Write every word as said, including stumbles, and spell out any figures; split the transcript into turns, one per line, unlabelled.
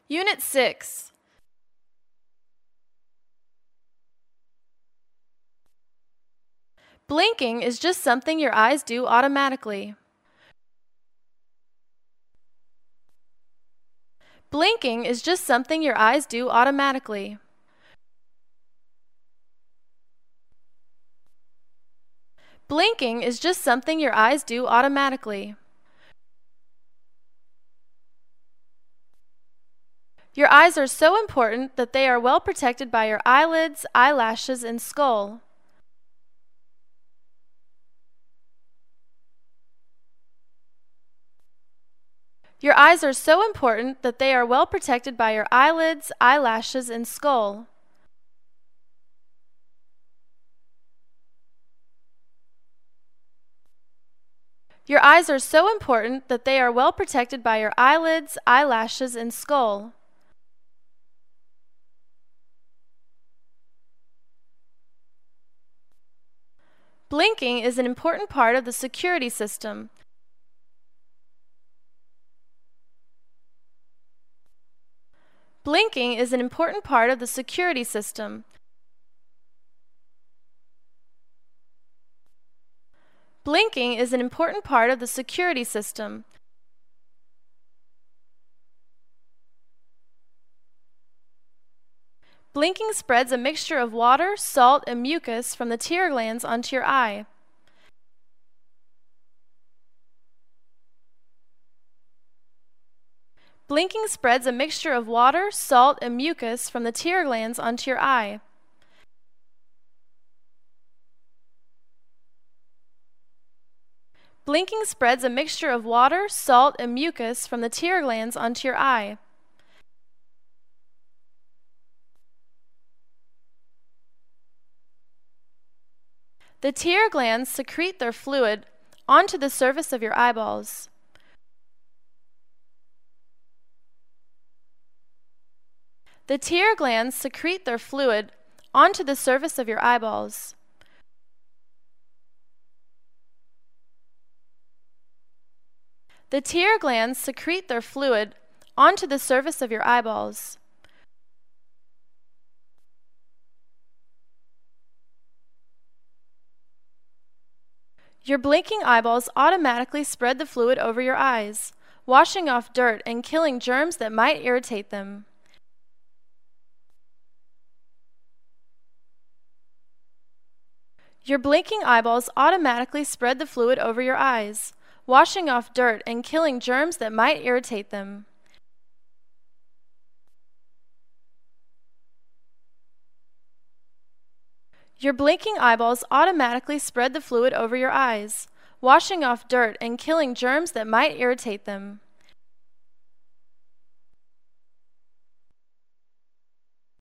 Unit six. Blinking is just something your eyes do automatically. Blinking is just something your eyes do automatically. Blinking is just something your eyes do automatically. Your eyes are so important that they are well protected by your eyelids, eyelashes, and skull. Your eyes are so important that they are well protected by your eyelids, eyelashes, and skull. Your eyes are so important that they are well protected by your eyelids, eyelashes, and skull. Blinking is an important part of the security system. Blinking is an important part of the security system. Blinking is an important part of the security system. Blinking spreads a mixture of water, salt, and mucus from the tear glands onto your eye. Blinking spreads a mixture of water, salt, and mucus from the tear glands onto your eye. Blinking spreads a mixture of water, salt, and mucus from the tear glands onto your eye. The tear glands secrete their fluid onto the surface of your eyeballs. The tear glands secrete their fluid onto the surface of your eyeballs. The tear glands secrete their fluid onto the surface of your eyeballs. Your blinking eyeballs automatically spread the fluid over your eyes, washing off dirt and killing germs that might irritate them. Your blinking eyeballs automatically spread the fluid over your eyes, washing off dirt and killing germs that might irritate them. Your blinking eyeballs automatically spread the fluid over your eyes, washing off dirt and killing germs that might irritate them.